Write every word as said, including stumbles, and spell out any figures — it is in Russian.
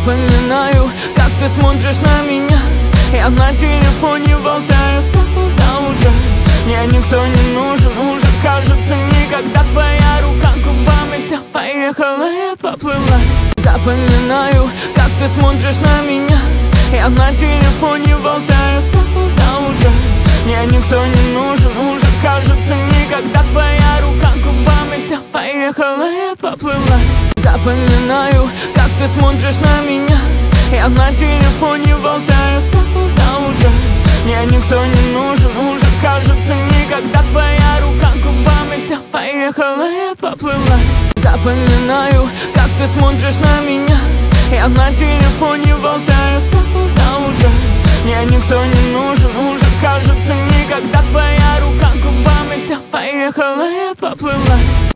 Запоминаю, как ты смотришь на меня. Я на телефоне болтаю с тобой до утра. Мне никто не нужен, уже кажется никогда. Твоя рука к губам и все, поехала, я поплыла. Запоминаю, как ты смотришь на меня. Я на телефоне болтаю с тобой до утра. Мне никто не нужен, уже кажется никогда. Твоя рука к губам и все, поехала, я поплыла. Запоминаю, как ты смотришь на меня. Я на телефоне болтаю с тобой до утра. Мне никто не нужен, уже кажется никогда. Твоя рука к губам и все, поехала, я поплыла. Запоминаю, как ты смотришь на меня. Я на телефоне болтаю с тобой до утра. Мне никто не нужен, уже кажется никогда. Твоя рука к губам и все, поехала, я поплыла.